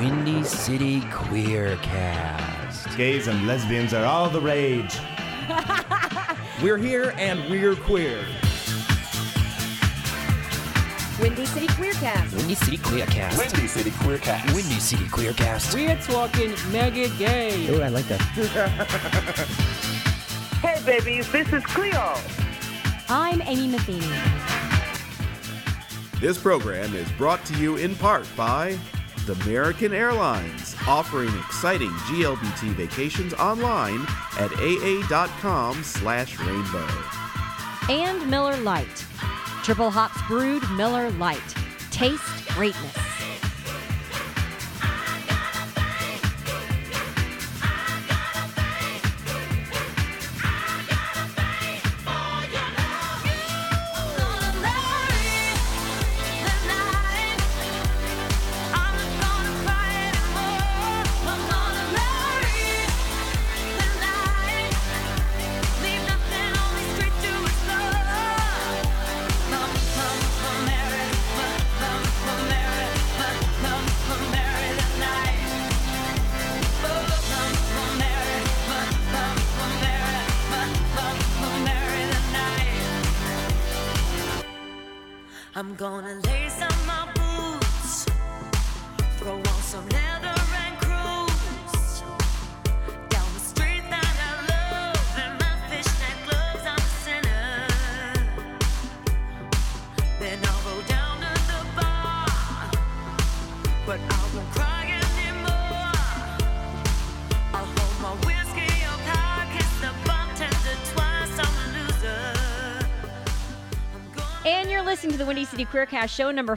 Windy City Queercast. Gays and lesbians are all the rage. We're here and we're queer. Windy City Queercast. Windy City Queercast. Windy City Queercast. Windy City Queercast. We're talking mega gay. Oh, I like that. Hey, babies, this is Cleo. I'm Amy Matheny. This program is brought to you in part by American Airlines, offering exciting GLBT vacations online at aa.com/rainbow. And Miller Lite. Triple hops brewed Miller Lite. Taste greatness. I'm gonna lace up my boots, throw on some leather and cruise down the street that I love, and my fishnet gloves I'm a sinner. Then I'll go down to the bar, but I won't cry anymore. I'll hold my whiskey up high, kiss the bartender twice, I'm a loser. And you're listening to the Windy City Queercast, show number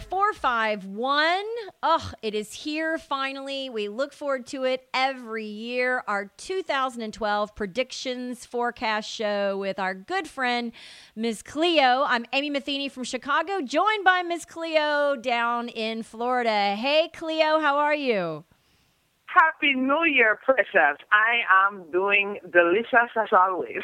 451. Oh, it is here finally. We look forward to it every year. Our 2012 predictions forecast show with our good friend, Ms. Cleo. I'm Amy Matheny from Chicago, joined by Ms. Cleo down in Florida. Hey, Cleo, how are you? Happy New Year, precious. I am doing delicious as always.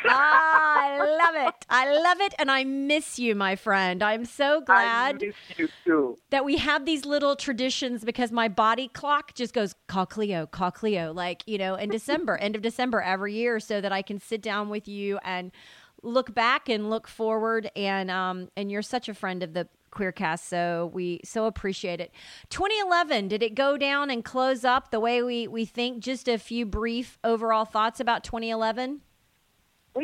I love it. I love it, and I miss you, my friend. I'm so glad I miss you too. that we have these little traditions because my body clock just goes, call Cleo, like, you know, in December, end of December every year, so that I can sit down with you and look back and look forward. And you're such a friend of the Queercast, so we so appreciate it. 2011, did it go down and close up the way we think? Just a few brief overall thoughts about 2011? Well,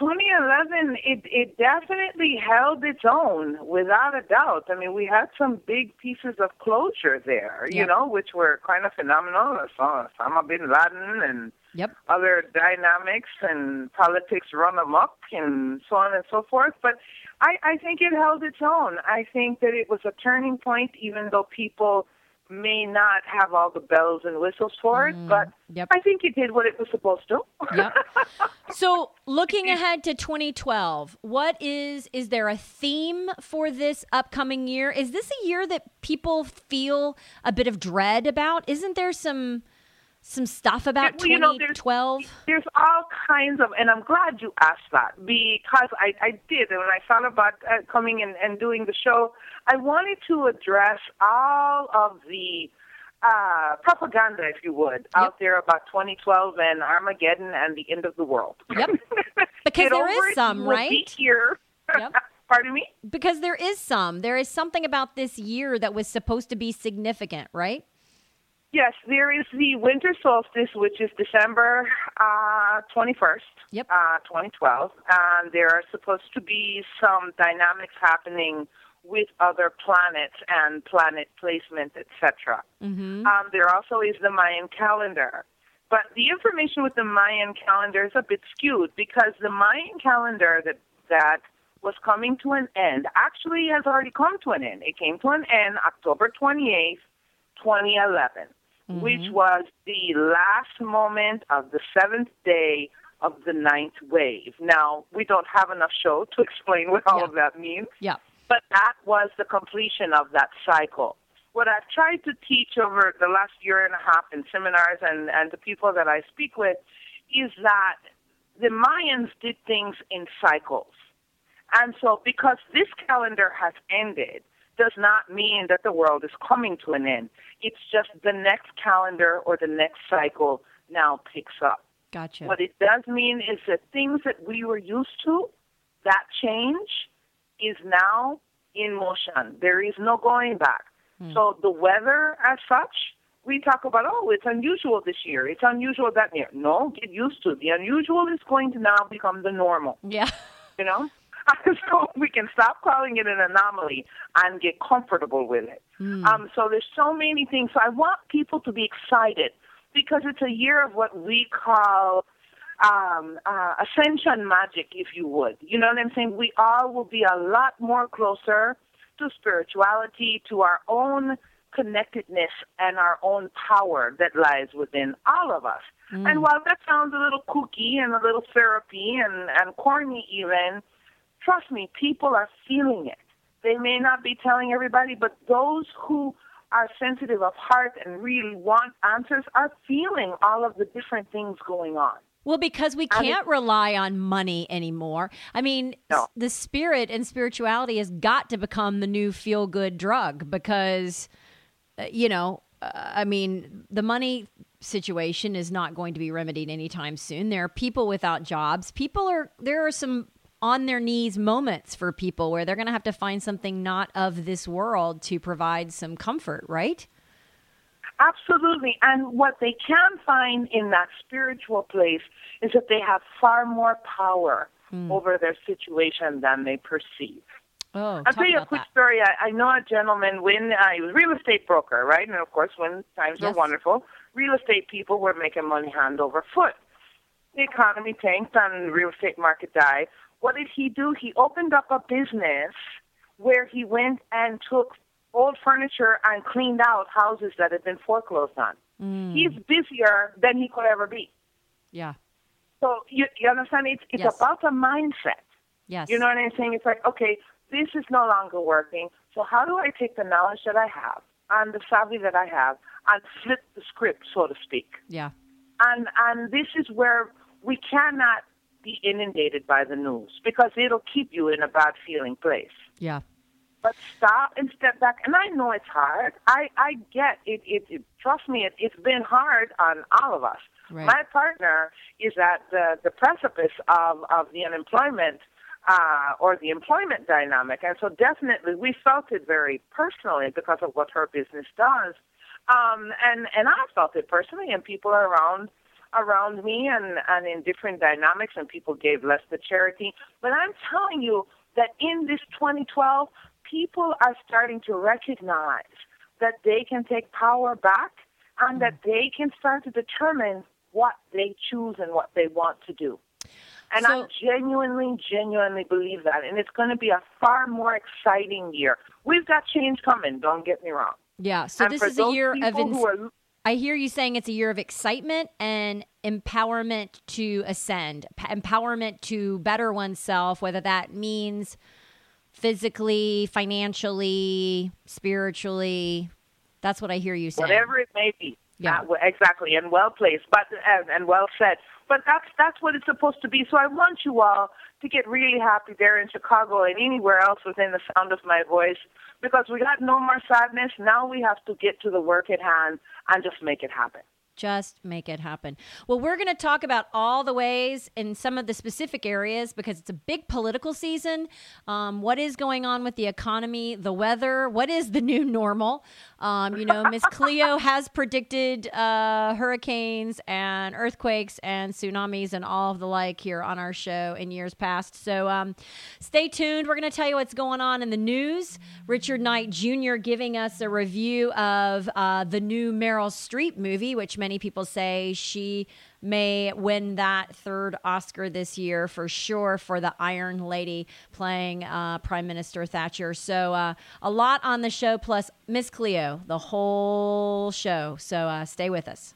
2011, it definitely held its own, without a doubt. I mean, we had some big pieces of closure there, Yep. which were kind of phenomenal. Osama bin Laden and Yep. other dynamics and politics run amok and so on and so forth. But I think it held its own. I think that it was a turning point, even though people may not have all the bells and whistles for it. But Yep. I think it did what it was supposed to. Yep. So looking ahead to 2012, is there a theme for this upcoming year? Is this a year that people feel a bit of dread about? Isn't there some stuff about 2012? There's all kinds of, and I'm glad you asked that, because I did, and when I thought about coming and doing the show, I wanted to address all of the propaganda, if you would, out there about 2012 and Armageddon and the end of the world. Yep. Because there is some, right? We'll be here. Yep. Pardon me? Because there is something about this year that was supposed to be significant, right? Yes, there is the winter solstice, which is December 21st, 2012. And there are supposed to be some dynamics happening with other planets and planet placement, etc. Mm-hmm. There also is the Mayan calendar. But the information with the Mayan calendar is a bit skewed, because the Mayan calendar that was coming to an end actually has already come to an end. It came to an end October 28th, 2011. Which was the last moment of the 7th day of the 9th wave. Now, we don't have enough show to explain what all of that means. Yeah. But that was the completion of that cycle. What I've tried to teach over the last year and a half in seminars and the people that I speak with is that the Mayans did things in cycles. And so because this calendar has ended, does not mean that the world is coming to an end. It's just the next calendar or the next cycle now picks up. Gotcha. What it does mean is that things that we were used to, that change is now in motion. There is no going back. So the weather as such, we talk about, oh, it's unusual this year. It's unusual that year. No, get used to it. The unusual is going to now become the normal. Yeah. You know? So we can stop calling it an anomaly and get comfortable with it. So there's so many things. So I want people to be excited because it's a year of what we call ascension magic, if you would. You know what I'm saying? We all will be a lot more closer to spirituality, to our own connectedness and our own power that lies within all of us. And while that sounds a little kooky and a little therapy and corny even, trust me, people are feeling it. They may not be telling everybody, but those who are sensitive of heart and really want answers are feeling all of the different things going on. Well, because we can't rely on money anymore. I mean, the spirit and spirituality has got to become the new feel-good drug because, I mean, the money situation is not going to be remedied anytime soon. There are people without jobs. There are some on their knees moments for people where they're going to have to find something not of this world to provide some comfort, right? Absolutely. And what they can find in that spiritual place is that they have far more power over their situation than they perceive. Oh, I'll tell you a quick story. I know a gentleman when he was a real estate broker, right? And, of course, when times were wonderful, real estate people were making money hand over foot. The economy tanked and the real estate market died. What did he do? He opened up a business where he went and took old furniture and cleaned out houses that had been foreclosed on. He's busier than he could ever be. Yeah. So you understand? It's about a mindset. Yes. You know what I'm saying? It's like, okay, this is no longer working. So how do I take the knowledge that I have and the savvy that I have and flip the script, so to speak? Yeah. And this is where we cannot be inundated by the news because it'll keep you in a bad feeling place. Yeah. But stop and step back. And I know it's hard. I get it. Trust me, it's been hard on all of us. Right. My partner is at the precipice of the unemployment or the employment dynamic. And so definitely we felt it very personally because of what her business does. And I felt it personally, and people around me and in different dynamics, and people gave less to charity. But I'm telling you that in this 2012, people are starting to recognize that they can take power back and that they can start to determine what they choose and what they want to do. And I genuinely believe that. And it's going to be a far more exciting year. We've got change coming, don't get me wrong. Yeah, so this is a year of... I hear you saying it's a year of excitement and empowerment to ascend, empowerment to better oneself, whether that means physically, financially, spiritually. That's what I hear you saying. Whatever it may be. Yeah. Exactly, and well placed, but and well said. But that's what it's supposed to be. So I want you all to get really happy there in Chicago and anywhere else within the sound of my voice, because we got no more sadness. Now we have to get to the work at hand and just make it happen. Just make it happen. Well, we're going to talk about all the ways in some of the specific areas because it's a big political season. What is going on with the economy, the weather? What is the new normal? Miss Cleo has predicted hurricanes and earthquakes and tsunamis and all of the like here on our show in years past. So stay tuned. We're going to tell you what's going on in the news. Richard Knight Jr. giving us a review of the new Meryl Streep movie, which many people say she may win that third Oscar this year for sure for the Iron Lady playing Prime Minister Thatcher. So a lot on the show, plus Miss Cleo, the whole show. So stay with us.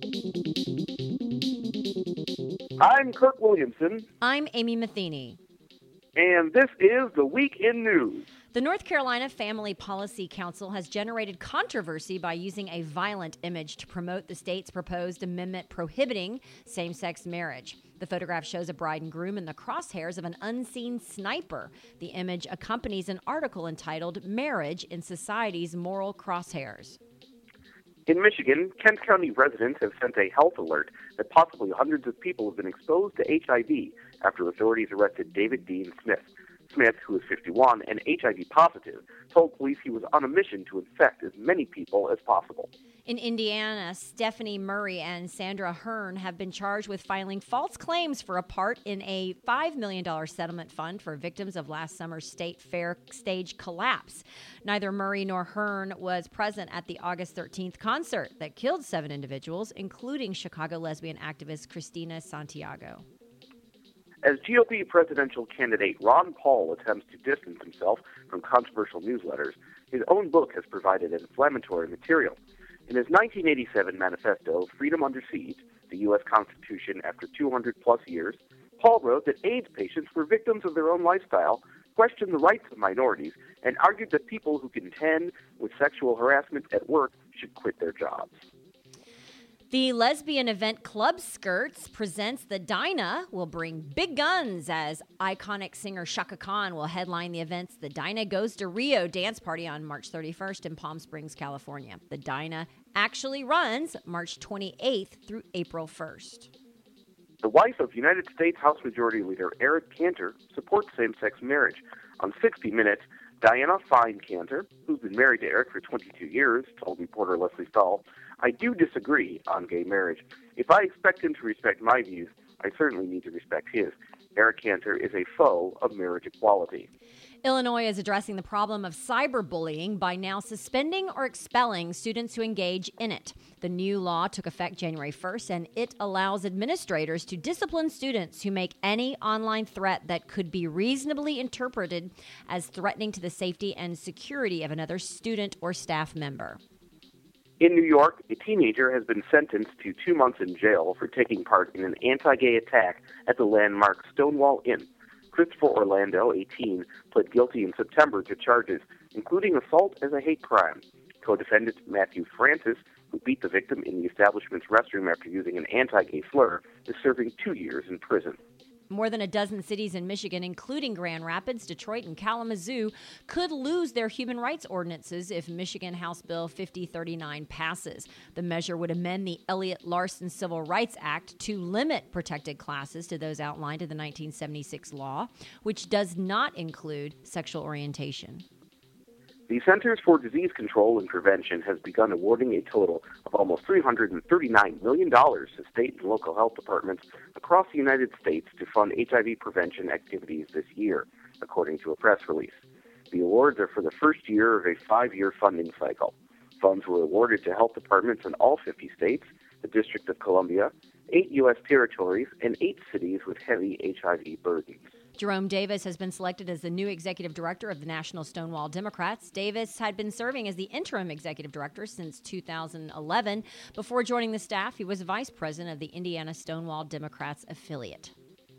I'm Kirk Williamson. I'm Amy Matheny. And this is the Week in News. The North Carolina Family Policy Council has generated controversy by using a violent image to promote the state's proposed amendment prohibiting same-sex marriage. The photograph shows a bride and groom in the crosshairs of an unseen sniper. The image accompanies an article entitled Marriage in Society's Moral Crosshairs. In Michigan, Kent County residents have sent a health alert that possibly hundreds of people have been exposed to HIV after authorities arrested David Dean Smith. Smith, who is 51 and HIV positive, told police he was on a mission to infect as many people as possible. In Indiana, Stephanie Murray and Sandra Hearn have been charged with filing false claims for a part in a $5 million settlement fund for victims of last summer's state fair stage collapse. Neither Murray nor Hearn was present at the August 13th concert that killed 7 individuals, including Chicago lesbian activist Christina Santiago. As GOP presidential candidate Ron Paul attempts to distance himself from controversial newsletters, his own book has provided inflammatory material. In his 1987 manifesto, Freedom Under Siege, the U.S. Constitution after 200-plus years, Paul wrote that AIDS patients were victims of their own lifestyle, questioned the rights of minorities, and argued that people who contend with sexual harassment at work should quit their jobs. The lesbian event Club Skirts presents The Dinah will bring big guns as iconic singer Chaka Khan will headline the event's The Dinah Goes to Rio dance party on March 31st in Palm Springs, California. The Dinah actually runs March 28th through April 1st. The wife of United States House Majority Leader Eric Cantor supports same-sex marriage. On 60 Minutes, Diana Fine Cantor, who's been married to Eric for 22 years, told reporter Leslie Stahl, "I do disagree on gay marriage. If I expect him to respect my views, I certainly need to respect his. Eric Cantor is a foe of marriage equality." Illinois is addressing the problem of cyberbullying by now suspending or expelling students who engage in it. The new law took effect January 1st, and it allows administrators to discipline students who make any online threat that could be reasonably interpreted as threatening to the safety and security of another student or staff member. In New York, a teenager has been sentenced to 2 months in jail for taking part in an anti-gay attack at the landmark Stonewall Inn. Christopher Orlando, 18, pled guilty in September to charges, including assault as a hate crime. Co-defendant Matthew Francis, who beat the victim in the establishment's restroom after using an anti-gay slur, is serving 2 years in prison. More than a dozen cities in Michigan, including Grand Rapids, Detroit, and Kalamazoo, could lose their human rights ordinances if Michigan House Bill 5039 passes. The measure would amend the Elliott Larson Civil Rights Act to limit protected classes to those outlined in the 1976 law, which does not include sexual orientation. The Centers for Disease Control and Prevention has begun awarding a total of almost $339 million to state and local health departments across the United States to fund HIV prevention activities this year, according to a press release. The awards are for the first year of a 5-year funding cycle. Funds were awarded to health departments in all 50 states, the District of Columbia, 8 U.S. territories, and 8 cities with heavy HIV burdens. Jerome Davis has been selected as the new executive director of the National Stonewall Democrats. Davis had been serving as the interim executive director since 2011. Before joining the staff, he was vice president of the Indiana Stonewall Democrats affiliate.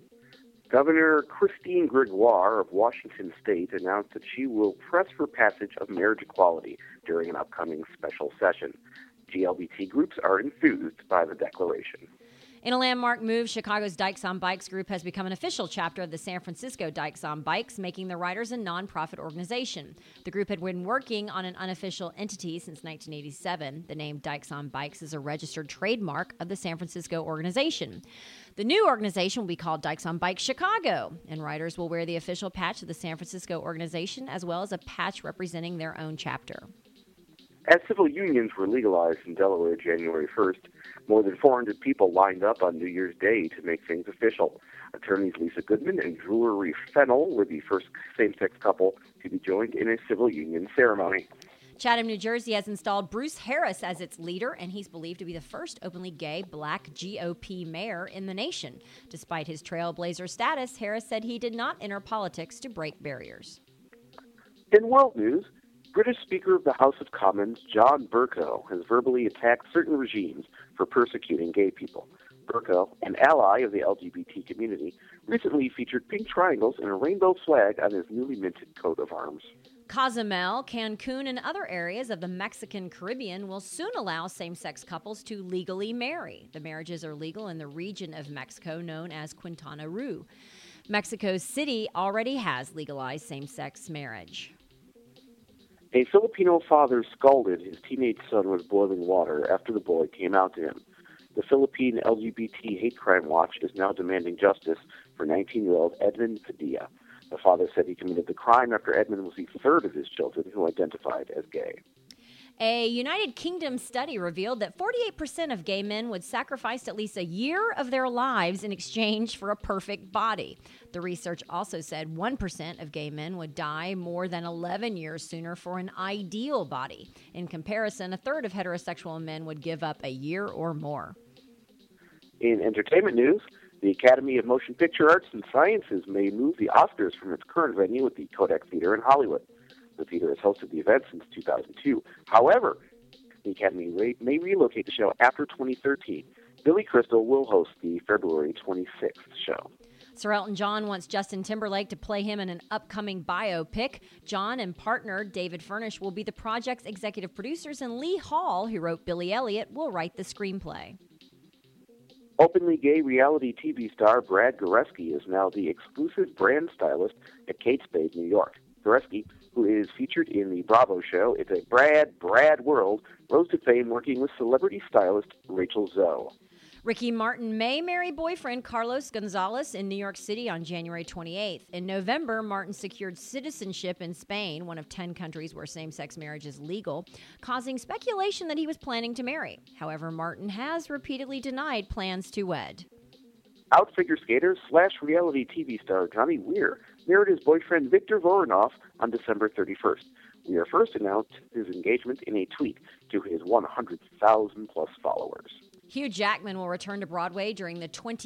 Governor Christine Gregoire of Washington State announced that she will press for passage of marriage equality during an upcoming special session. GLBT groups are enthused by the declaration. In a landmark move, Chicago's Dykes on Bikes group has become an official chapter of the San Francisco Dykes on Bikes, making the riders a nonprofit organization. The group had been working on an unofficial entity since 1987. The name Dykes on Bikes is a registered trademark of the San Francisco organization. The new organization will be called Dykes on Bikes Chicago, and riders will wear the official patch of the San Francisco organization as well as a patch representing their own chapter. As civil unions were legalized in Delaware January 1st, more than 400 people lined up on New Year's Day to make things official. Attorneys Lisa Goodman and Drury Fennell were the first same-sex couple to be joined in a civil union ceremony. Chatham, New Jersey has installed Bruce Harris as its leader, and he's believed to be the first openly gay black GOP mayor in the nation. Despite his trailblazer status, Harris said he did not enter politics to break barriers. In world news, British Speaker of the House of Commons John Bercow has verbally attacked certain regimes for persecuting gay people. Bercow, an ally of the LGBT community, recently featured pink triangles and a rainbow flag on his newly minted coat of arms. Cozumel, Cancun, and other areas of the Mexican Caribbean will soon allow same-sex couples to legally marry. The marriages are legal in the region of Mexico known as Quintana Roo. Mexico City already has legalized same-sex marriage. A Filipino father scalded his teenage son with boiling water after the boy came out to him. The Philippine LGBT Hate Crime Watch is now demanding justice for 19-year-old Edmund Padilla. The father said he committed the crime after Edmund was the third of his children who identified as gay. A United Kingdom study revealed that 48% of gay men would sacrifice at least a year of their lives in exchange for a perfect body. The research also said 1% of gay men would die more than 11 years sooner for an ideal body. In comparison, a third of heterosexual men would give up a year or more. In entertainment news, the Academy of Motion Picture Arts and Sciences may move the Oscars from its current venue at the Kodak Theater in Hollywood. The theater has hosted the event since 2002. However, the Academy may relocate the show after 2013. Billy Crystal will host the February 26th show. Sir Elton John wants Justin Timberlake to play him in an upcoming biopic. John and partner David Furnish will be the project's executive producers, and Lee Hall, who wrote Billy Elliot, will write the screenplay. Openly gay reality TV star Brad Goreski is now the exclusive brand stylist at Kate Spade, New York. Goreski, who is featured in the Bravo show It's a Brad World, rose to fame working with celebrity stylist Rachel Zoe. Ricky Martin may marry boyfriend Carlos Gonzalez in New York City on January 28th. In November, Martin secured citizenship in Spain, one of 10 countries where same-sex marriage is legal, causing speculation that he was planning to marry. However, Martin has repeatedly denied plans to wed. Out figure skater / reality TV star Johnny Weir married his boyfriend Victor Voronov on December 31st. Weir first announced his engagement in a tweet to his 100,000-plus followers. Hugh Jackman will return to Broadway during the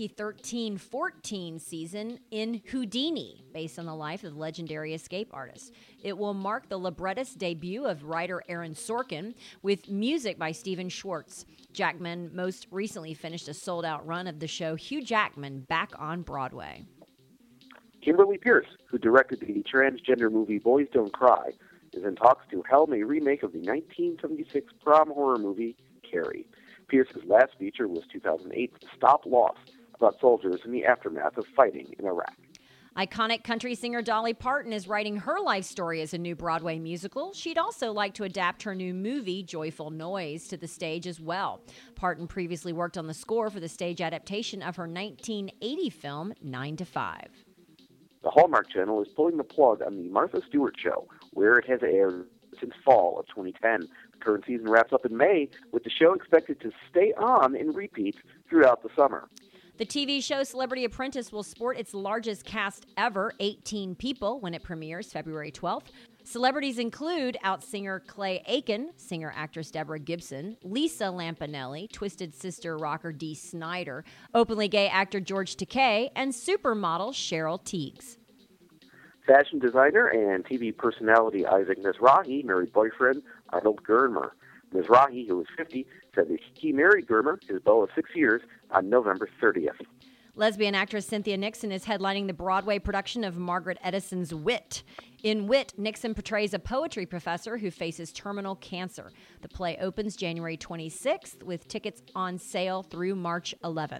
2013-14 season in Houdini, based on the life of the legendary escape artist. It will mark the librettist debut of writer Aaron Sorkin, with music by Stephen Schwartz. Jackman most recently finished a sold-out run of the show Hugh Jackman back on Broadway. Kimberly Pierce, who directed the transgender movie Boys Don't Cry, is in talks to helm a remake of the 1976 prom horror movie Carrie. Pierce's last feature was 2008's Stop Loss, about soldiers in the aftermath of fighting in Iraq. Iconic country singer Dolly Parton is writing her life story as a new Broadway musical. She'd also like to adapt her new movie, Joyful Noise, to the stage as well. Parton previously worked on the score for the stage adaptation of her 1980 film, 9 to 5. The Hallmark Channel is pulling the plug on the Martha Stewart Show, where it has aired since fall of 2010. The current season wraps up in May, with the show expected to stay on in repeats throughout the summer. The TV show Celebrity Apprentice will sport its largest cast ever, 18 people, when it premieres February 12th. Celebrities include out-singer Clay Aiken, singer-actress Deborah Gibson, Lisa Lampanelli, Twisted Sister rocker Dee Snider, openly gay actor George Takei, and supermodel Cheryl Tiegs. Fashion designer and TV personality Isaac Mizrahi married boyfriend Arnold Germer. Mizrahi, who was 50, said that he married Germer, his beau of 6 years, on November 30th. Lesbian actress Cynthia Nixon is headlining the Broadway production of Margaret Edison's Wit. In Wit, Nixon portrays a poetry professor who faces terminal cancer. The play opens January 26th, with tickets on sale through March 11th.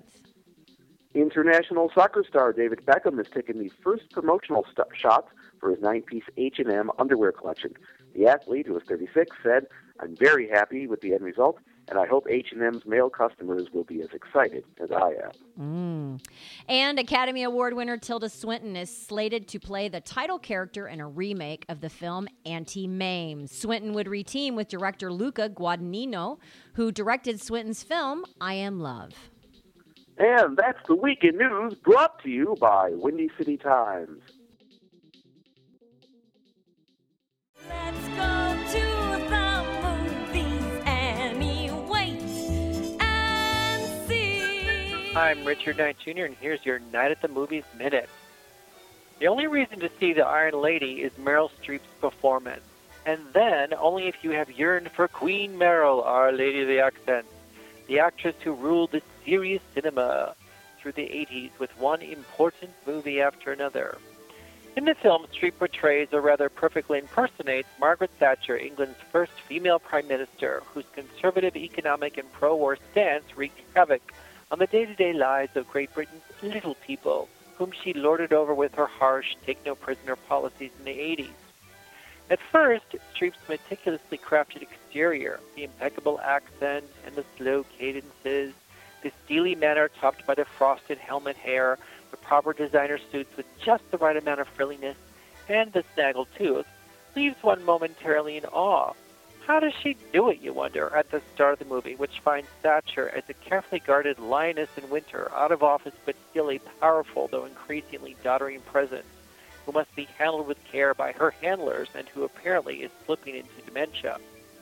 International soccer star David Beckham has taken the first promotional shots for his 9-piece H&M underwear collection. The athlete, who is 36, said, "I'm very happy with the end result, and I hope H&M's male customers will be as excited as I am." And Academy Award winner Tilda Swinton is slated to play the title character in a remake of the film Anti-Mame. Swinton would reteam with director Luca Guadagnino, who directed Swinton's film I Am Love. And that's the Week in News, brought to you by Windy City Times. Let's go to the movies anyway and see. I'm Richard Knight Jr., and here's your Night at the Movies Minute. The only reason to see The Iron Lady is Meryl Streep's performance, and then only if you have yearned for Queen Meryl, Our Lady of the Accents, the actress who ruled the serious cinema through the 80s with one important movie after another. In the film, Streep portrays, or rather perfectly impersonates, Margaret Thatcher, England's first female prime minister, whose conservative economic and pro-war stance wreaked havoc on the day-to-day lives of Great Britain's little people, whom she lorded over with her harsh, take-no-prisoner policies in the 80s. At first, Streep's meticulously crafted exterior, the impeccable accent and the slow cadences, the steely manner topped by the frosted helmet hair, the proper designer suits with just the right amount of frilliness, and the snaggled tooth, leaves one momentarily in awe. How does she do it, you wonder, at the start of the movie, which finds Thatcher as a carefully guarded lioness in winter, out of office but still a powerful, though increasingly doddering presence, who must be handled with care by her handlers and who apparently is slipping into dementia.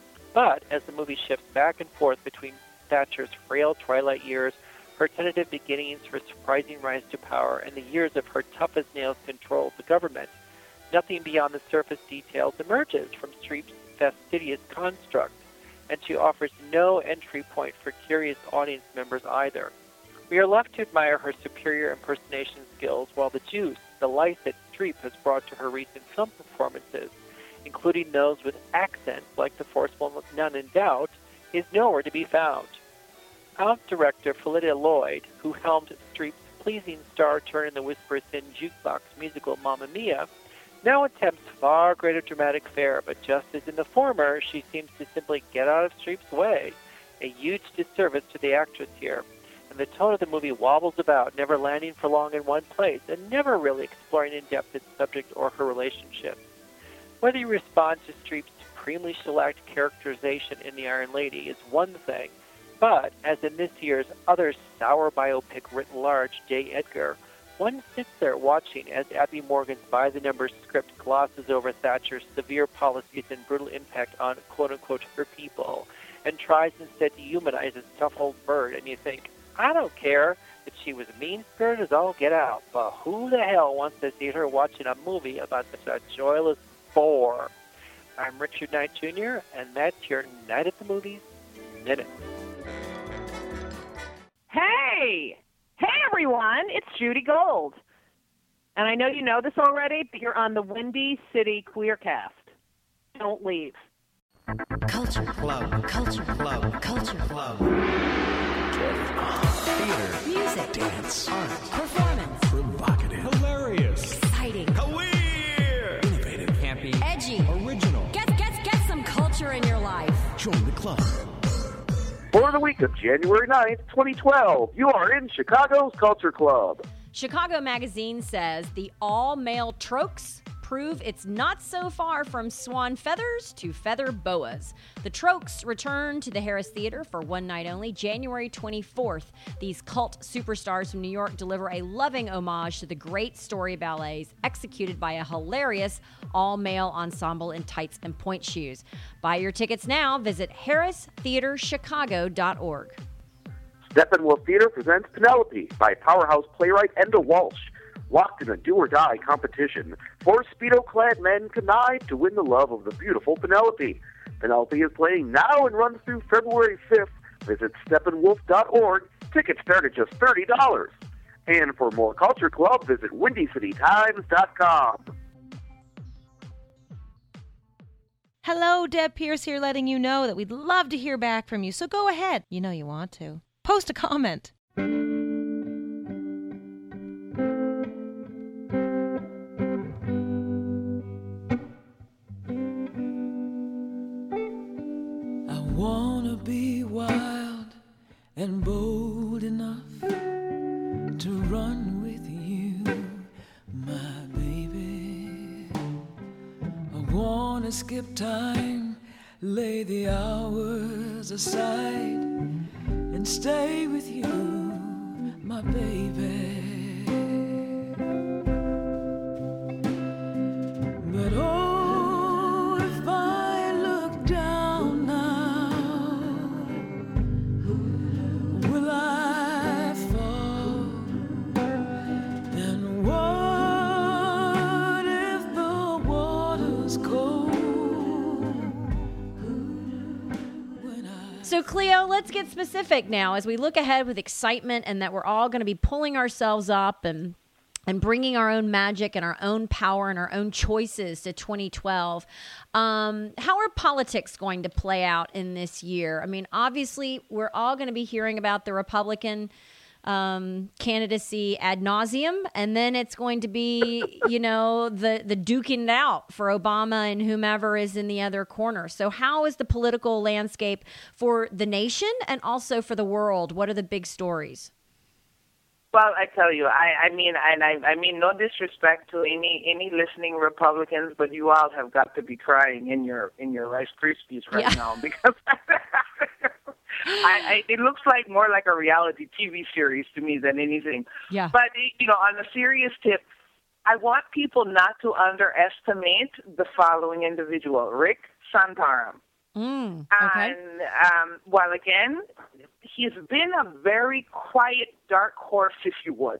But as the movie shifts back and forth between Thatcher's frail twilight years, her tentative beginnings, her surprising rise to power, and the years of her tough-as-nails control of the government, nothing beyond the surface details emerges from Streep's fastidious construct, and she offers no entry point for curious audience members either. We are left to admire her superior impersonation skills, while the juice, the life that Streep has brought to her recent film performances, including those with accents like the forceful None in Doubt, is nowhere to be found. Out director Phyllida Lloyd, who helmed Streep's pleasing star turn in the whisper-thin jukebox musical Mamma Mia, now attempts far greater dramatic fare, but just as in the former, she seems to simply get out of Streep's way, a huge disservice to the actress here. And the tone of the movie wobbles about, never landing for long in one place, and never really exploring in depth its subject or her relationship. Whether you respond to Streep's supremely shellacked characterization in The Iron Lady is one thing, but, as in this year's other sour biopic written large, J. Edgar, one sits there watching as Abby Morgan's by-the-numbers script glosses over Thatcher's severe policies and brutal impact on, quote-unquote, her people, and tries instead to humanize a tough old bird, and you think, I don't care that she was mean-spirited as all get out, but who the hell wants to see her watching a movie about such a joyless bore? I'm Richard Knight Jr., and that's your Night at the Movies Minute. Hey! Hey, everyone! It's Judy Gold. And I know you know this already, but you're on the Windy City Queercast. Don't leave. Culture Club. Culture Club. Culture Club. Theater. Music. Dance. Art. Performance. Provocative. Hilarious. Exciting. Queer. Innovative. Campy. Edgy. Original. Get some culture in your life. Join the club. For the week of January 9th, 2012, you are in Chicago's Culture Club. Chicago Magazine says the all-male Trokes prove it's not so far from swan feathers to feather boas. The Trokes return to the Harris Theater for one night only, January 24th. These cult superstars from New York deliver a loving homage to the great story ballets executed by a hilarious all-male ensemble in tights and point shoes. Buy your tickets now. Visit harristheaterchicago.org. Steppenwolf Theater presents Penelope by powerhouse playwright Enda Walsh. Locked in a do-or-die competition, 4 Speedo-clad men connive to win the love of the beautiful Penelope. Penelope is playing now and runs through February 5th. Visit steppenwolf.org. Tickets start at just $30. And for more Culture Club, visit WindyCityTimes.com. Hello, Deb Pierce here, letting you know that we'd love to hear back from you, so go ahead. You know you want to. Post a comment. Wanna be wild and bold enough to run with you, my baby. I wanna skip time, lay the hours aside, and stay with you, my baby. But oh, if I look down now, will I fall? And what if the water's cold? So, Cleo, let's get specific now as we look ahead with excitement and that we're all going to be pulling ourselves up and and bringing our own magic and our own power and our own choices to 2012. How are politics going to play out in this year? I mean, obviously, we're all going to be hearing about the Republican candidacy ad nauseum, and then it's going to be, the duking it out for Obama and whomever is in the other corner. So how is the political landscape for the nation and also for the world? What are the big stories? Well, I tell you, I mean no disrespect to any listening Republicans, but you all have got to be crying in your Rice Krispies right now, because it looks like more like a reality TV series to me than anything. Yeah. But on a serious tip, I want people not to underestimate the following individual, Rick Santorum. Okay. And while again, he's been a very quiet, dark horse, if you would,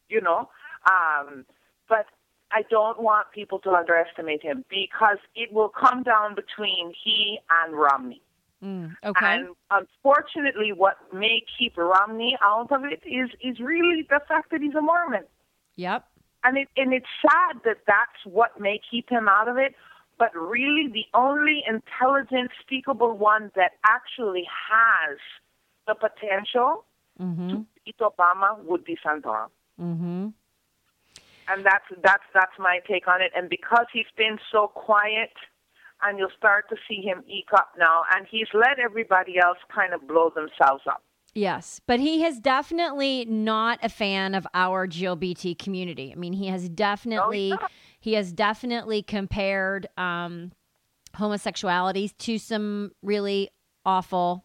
but I don't want people to underestimate him, because it will come down between he and Romney. Okay. And unfortunately, what may keep Romney out of it is really the fact that he's a Mormon. Yep. And it's sad that that's what may keep him out of it. But really, the only intelligent, speakable one that actually has the potential to beat Obama would be Santorum. Mm-hmm. And that's my take on it. And because he's been so quiet, and you'll start to see him eke up now, and he's let everybody else kind of blow themselves up. Yes, but he is definitely not a fan of our GLBT community. I mean, he has definitely compared homosexuality to some really awful,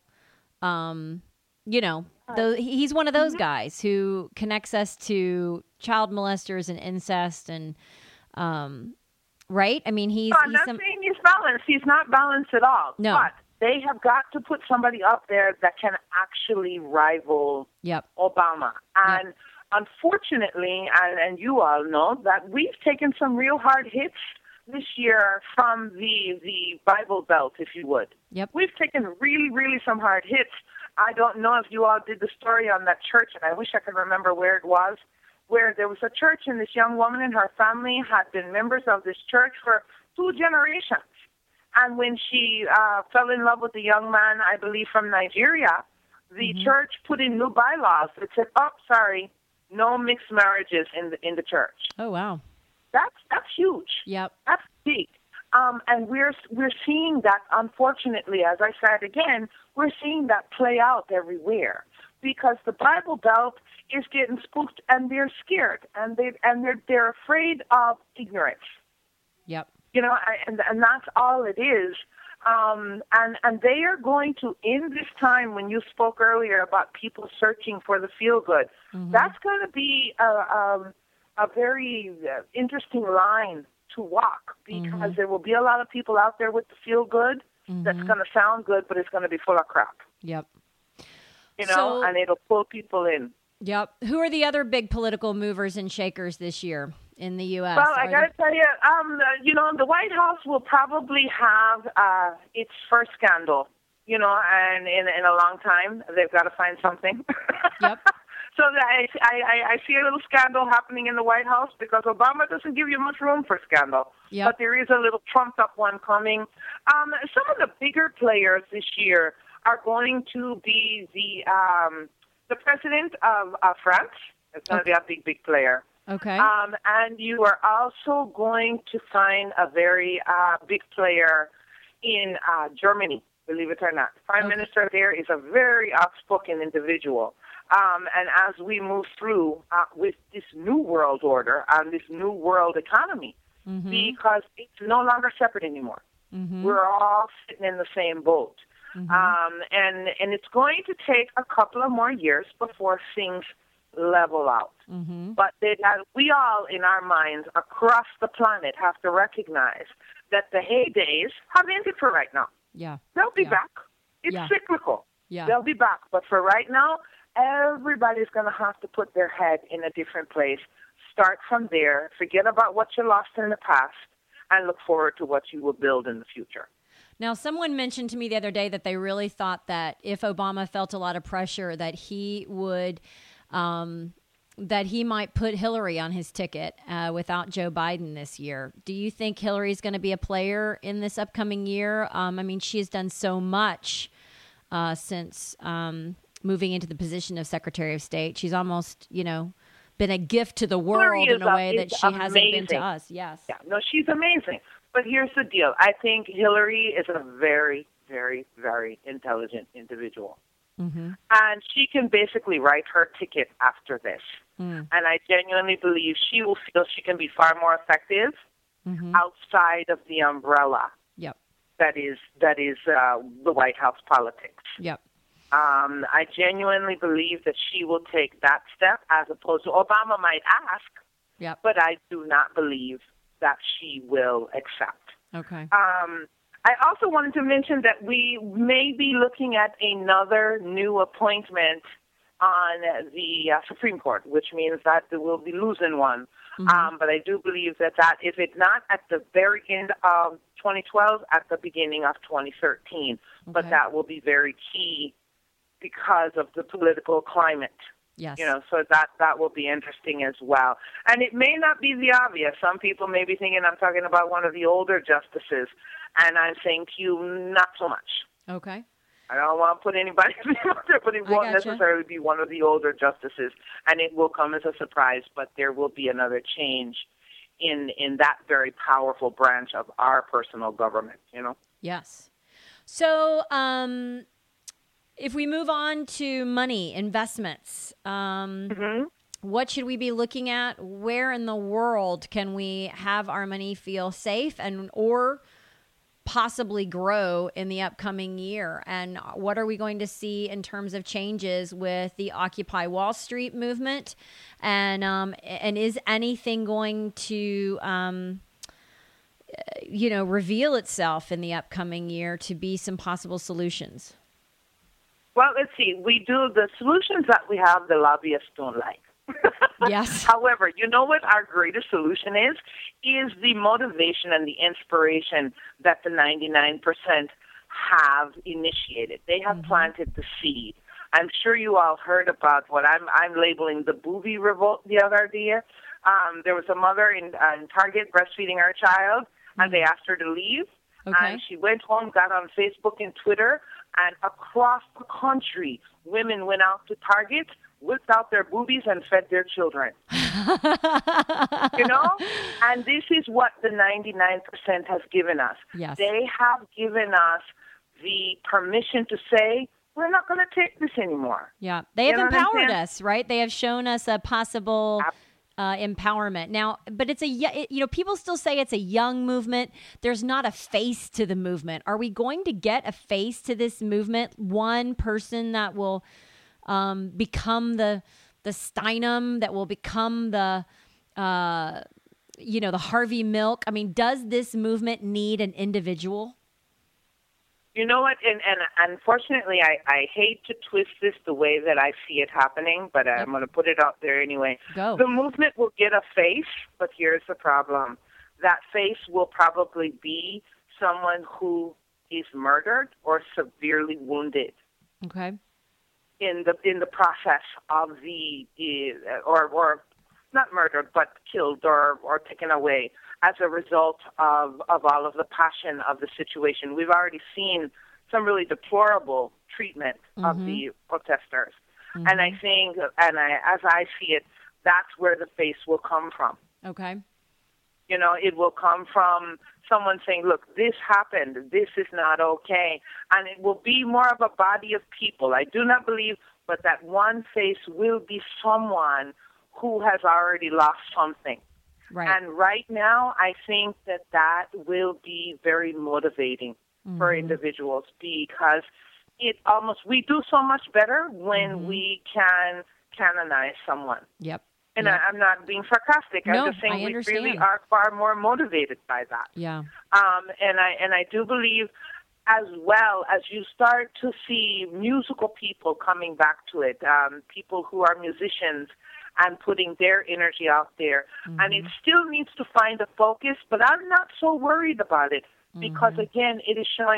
he's one of those guys who connects us to child molesters and incest and, right? I mean, I'm not saying he's balanced. He's not balanced at all. No. But they have got to put somebody up there that can actually rival Obama. And unfortunately, and you all know that we've taken some real hard hits this year from the Bible Belt, if you would. Yep. We've taken really, really some hard hits. I don't know if you all did the story on that church, and I wish I could remember where it was, where there was a church and this young woman and her family had been members of this church for 2 generations. And when she fell in love with a young man, I believe from Nigeria, the church put in new bylaws that said, no mixed marriages in the church. Oh, wow. That's huge. Yep. That's big. And we're seeing that, unfortunately, as I said again, we're seeing that play out everywhere, because the Bible Belt is getting spooked, and they're scared, and they're afraid of ignorance. Yep. And that's all it is. And they are going to, in this time when you spoke earlier about people searching for the feel-good, that's going to be a very interesting line to walk, because there will be a lot of people out there with the feel-good that's going to sound good, but it's going to be full of crap. Yep. And it'll pull people in. Yep. Who are the other big political movers and shakers this year in the U.S.? Well, I got to tell you, the White House will probably have its first scandal, and in a long time. They've got to find something. Yep. So I see a little scandal happening in the White House, because Obama doesn't give you much room for scandal. Yep. But there is a little trumped-up one coming. Some of the bigger players this year are going to be the president of France. It's going to be a big player. Okay. And you are also going to find a very big player in Germany, believe it or not. Prime Minister there is a very outspoken individual. And as we move through with this new world order and this new world economy, because it's no longer separate anymore. We're all sitting in the same boat. And it's going to take a couple of more years before things level out. But we all, in our minds, across the planet, have to recognize that the heydays have ended for right now. Yeah. They'll be back. It's cyclical. Yeah. They'll be back. But for right now, everybody's going to have to put their head in a different place. Start from there. Forget about what you lost in the past, and look forward to what you will build in the future. Now, someone mentioned to me the other day that they really thought that if Obama felt a lot of pressure, that he would that he might put Hillary on his ticket without Joe Biden this year. Do you think Hillary's going to be a player in this upcoming year? I mean, she has done so much since moving into the position of Secretary of State. She's almost, been a gift to the world in a way that she hasn't been to us. Yes. Yeah, no, she's amazing. But here's the deal. I think Hillary is a very, very, very intelligent individual. Mm-hmm. And she can basically write her ticket after this. And I genuinely believe she will feel she can be far more effective outside of the umbrella Yep. that is the White House politics. Yep. I genuinely believe that she will take that step as opposed to Obama might ask, Yep. but I do not believe that she will accept. Okay. I also wanted to mention that we may be looking at another new appointment on the Supreme Court, which means that we'll be losing one. But I do believe that if it's not at the very end of 2012, at the beginning of 2013. But that will be very key because of the political climate. Yes. So that will be interesting as well. And it may not be the obvious. Some people may be thinking I'm talking about one of the older justices, and I'm saying to you, not so much. Okay. I don't want to put anybody out there, but it won't necessarily be one of the older justices, and it will come as a surprise, but there will be another change in that very powerful branch of our personal government, Yes. So, if we move on to money, investments, what should we be looking at? Where in the world can we have our money feel safe or possibly grow in the upcoming year? And what are we going to see in terms of changes with the Occupy Wall Street movement? And is anything going to reveal itself in the upcoming year to be some possible solutions? Well, let's see. We do the solutions that we have, the lobbyists don't like. Yes. However, you know what our greatest solution is? Is the motivation and the inspiration that the 99% have initiated. They have planted the seed. I'm sure you all heard about what I'm labeling the booby revolt the other day. There was a mother in Target breastfeeding her child, and they asked her to leave. Okay. And she went home, got on Facebook and Twitter, and across the country, women went out to Target, whipped out their boobies, and fed their children. And this is what the 99% has given us. Yes. They have given us the permission to say, we're not going to take this anymore. Yeah. They have empowered us, right? They have shown us a possible empowerment. Now, but it's people still say it's a young movement. There's not a face to the movement. Are we going to get a face to this movement? One person that will become the Steinem, that will become the Harvey Milk? I mean, does this movement need an individual? You know what? And unfortunately, I hate to twist this the way that I see it happening, but I'm going to put it out there anyway. Go. The movement will get a face, but here's the problem. That face will probably be someone who is murdered or severely wounded. Okay. In the process of or not murdered, but killed or taken away as a result of all of the passion of the situation. We've already seen some really deplorable treatment of the protesters. And I think, as I see it, that's where the face will come from. Okay. It will come from someone saying, look, this happened. This is not okay. And it will be more of a body of people. I do not believe, but that one face will be someone who has already lost something. Right. And right now, I think that will be very motivating for individuals because we do so much better when we can canonize someone. Yep. And I'm not being sarcastic. I'm just saying we really are far more motivated by that. Yeah. And I do believe, as well as you start to see musical people coming back to it, people who are musicians and putting their energy out there. And it still needs to find a focus, but I'm not so worried about it because, again, it is showing us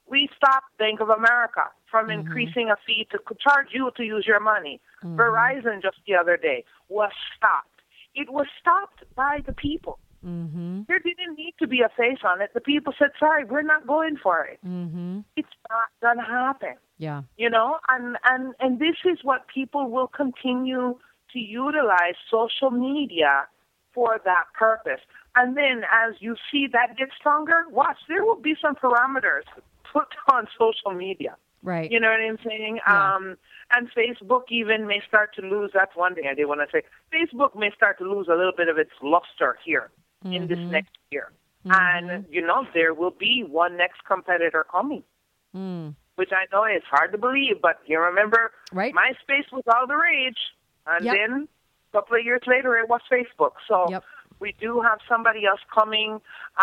We stopped Bank of America from increasing a fee to charge you to use your money. Verizon just the other day was stopped. It was stopped by the people. There didn't need to be a face on it. The people said, sorry, we're not going for it. It's not going to happen. Yeah. You know, and this is what people will continue to utilize social media for that purpose. And then as you see that get stronger, watch, there will be some parameters put on social media. Right. You know what I'm saying? Yeah. And Facebook even may start to lose, that's one thing I did want to say, Facebook may start to lose a little bit of its luster here in this next year. And, you know, there will be one next competitor coming, which I know is hard to believe, but you remember, MySpace was all the rage, and then a couple of years later it was Facebook. So we do have somebody else coming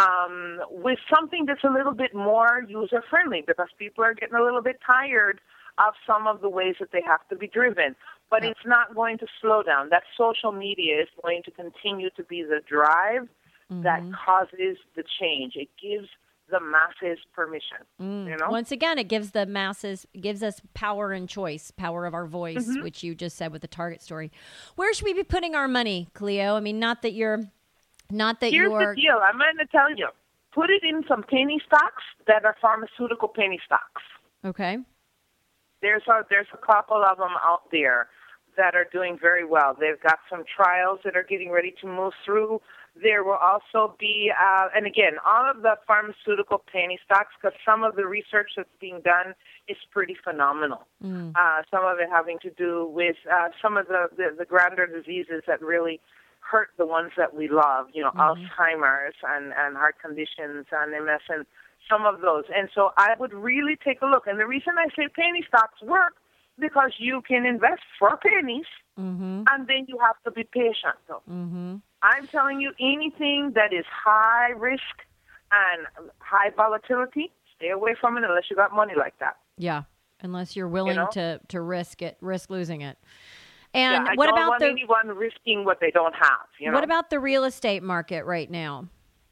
with something that's a little bit more user-friendly, because people are getting a little bit tired of some of the ways that they have to be driven. But it's not going to slow down. That social media is going to continue to be the drive that causes the change. It gives the masses permission. You know? Once again, it gives the masses, gives us power and choice, power of our voice, which you just said with the Target story. Where should we be putting our money, Cleo? I mean, not that Here's the deal. I'm going to tell you. Put it in some penny stocks that are pharmaceutical penny stocks. Okay. There's a couple of them out there that are doing very well. They've got some trials that are getting ready to move through. There will also be, and again, all of the pharmaceutical penny stocks, because some of the research that's being done is pretty phenomenal. Some of it having to do with some of the grander diseases that really hurt the ones that we love, you know, Alzheimer's and heart conditions and MS and some of those. And so I would really take a look. And the reason I say penny stocks work, because you can invest for pennies, and then you have to be patient, though. I'm telling you, anything that is high risk and high volatility, stay away from it unless you got money like that. Yeah, unless you're willing to risk losing it. And what I don't about want anyone risking what they don't have. You know? What about the real estate market right now?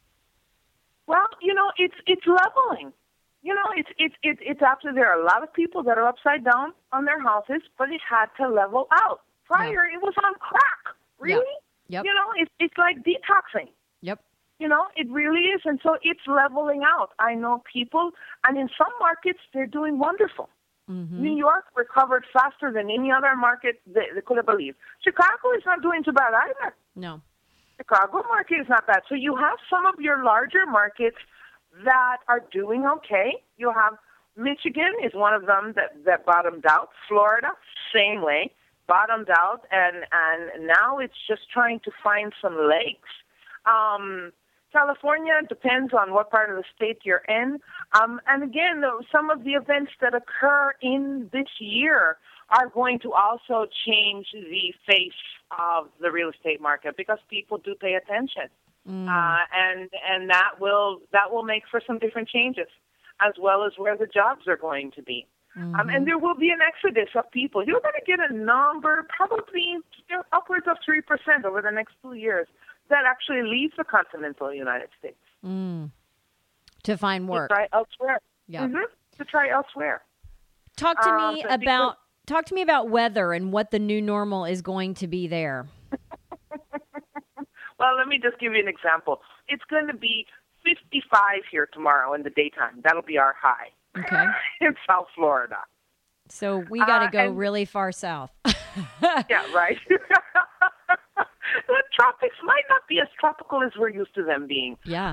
Well, you know, it's leveling. You know, it's after there are a lot of people that are upside down on their houses, but it had to level out. Prior, it was on crack. Really? Yep. You know, it's like detoxing. Yep. You know, it really is. And so it's leveling out. I know people, and in some markets, they're doing wonderful. New York recovered faster than any other market they could have believed. Chicago is not doing too bad either. No. Chicago market is not bad. So you have some of your larger markets that are doing okay. You have Michigan is one of them that bottomed out. Florida, same way, bottomed out, and now it's just trying to find some legs. California depends on what part of the state you're in. And again, some of the events that occur in this year are going to also change the face of the real estate market, because people do pay attention. And that will make for some different changes, as well as where the jobs are going to be. And there will be an exodus of people. You're going to get a number, probably upwards of 3% over the next 2 years, that actually leave the continental United States. To find work. To try elsewhere. Yeah. To try elsewhere. Talk to me about weather and what the new normal is going to be there. Well, let me just give you an example. It's going to be 55 here tomorrow in the daytime. That'll be our high. Okay. In South Florida. So we got to go really far south. Yeah, right. The tropics might not be as tropical as we're used to them being. Yeah.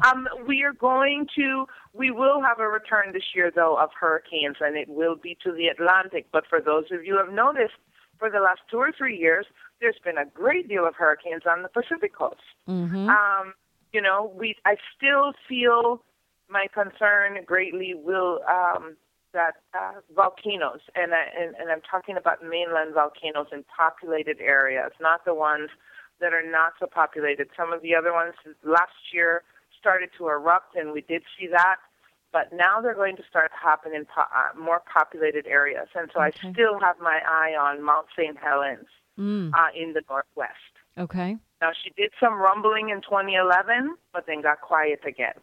We will have a return this year, though, of hurricanes, and it will be to the Atlantic. But for those of you who have noticed, for the last 2 or 3 years, there's been a great deal of hurricanes on the Pacific coast. You know, I still feel my concern greatly that volcanoes, and I'm talking about mainland volcanoes in populated areas, not the ones that are not so populated. Some of the other ones last year started to erupt, and we did see that. But now they're going to start happening in more populated areas. And so I still have my eye on Mount St. Helens in the Northwest. Okay. Now, she did some rumbling in 2011, but then got quiet again.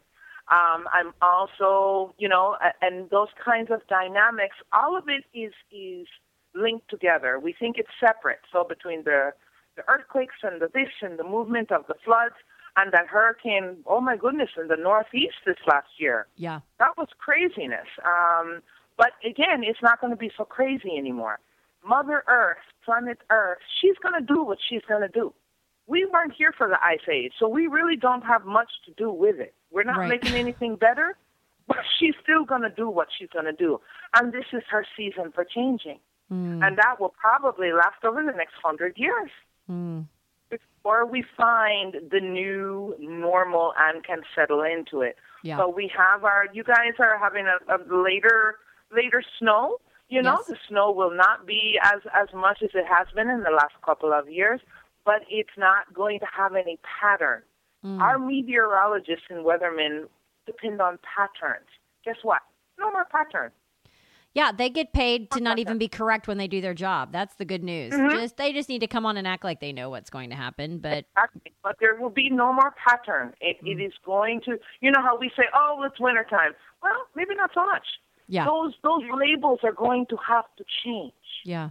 I'm also, and those kinds of dynamics, all of it is linked together. We think it's separate. So between the earthquakes and the this and the movement of the floods and that hurricane, oh my goodness, in the Northeast this last year. Yeah. That was craziness. But again, it's not going to be so crazy anymore. Mother Earth, planet Earth, she's going to do what she's going to do. We weren't here for the Ice Age, so we really don't have much to do with it. We're not making anything better, but she's still going to do what she's going to do. And this is her season for changing. And that will probably last over the next 100 years before we find the new normal and can settle into it. Yeah. So we have you guys are having a later snow. The snow will not be as much as it has been in the last couple of years, but it's not going to have any pattern. Our meteorologists and weathermen depend on patterns. Guess what? No more pattern. Yeah, they get paid to not even be correct when they do their job. That's the good news. They just need to come on and act like they know what's going to happen. But exactly. But there will be no more pattern. It is going to, how we say, oh, it's wintertime. Well, maybe not so much. Yeah. Those labels are going to have to change. Yeah.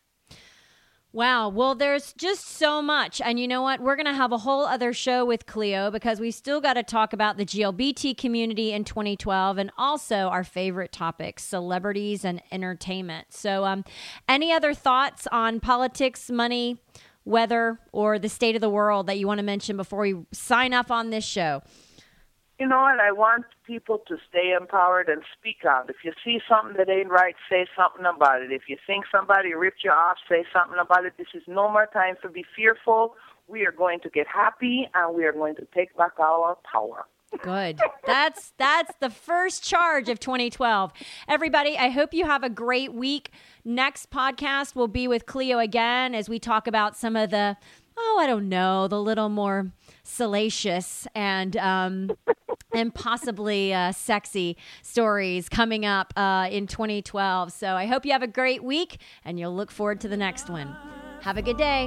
Wow. Well, there's just so much. And you know what? We're going to have a whole other show with Cleo because we still got to talk about the GLBT community in 2012 and also our favorite topics, celebrities and entertainment. So any other thoughts on politics, money, weather, or the state of the world that you want to mention before we sign off on this show? You know what? I want people to stay empowered and speak out. If you see something that ain't right, say something about it. If you think somebody ripped you off, say something about it. This is no more time to be fearful. We are going to get happy, and we are going to take back our power. Good. That's the first charge of 2012. Everybody, I hope you have a great week. Next podcast will be with Cleo again as we talk about some of the, the little more salacious and possibly sexy stories coming up in 2012. So I hope you have a great week, and you'll look forward to the next one. Have a good day.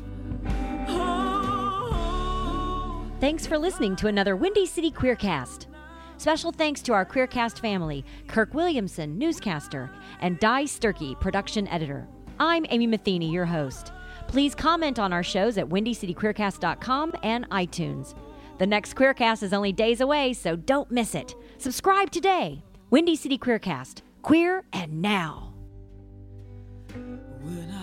Thanks for listening to another Windy City Queercast. Special thanks to our Queercast family, Kirk Williamson, newscaster, and Di Sturkey, production editor. I'm Amy Matheny, your host. Please comment on our shows at WindyCityQueercast.com and iTunes. The next Queercast is only days away, so don't miss it. Subscribe today. Windy City Queercast. Queer and now. When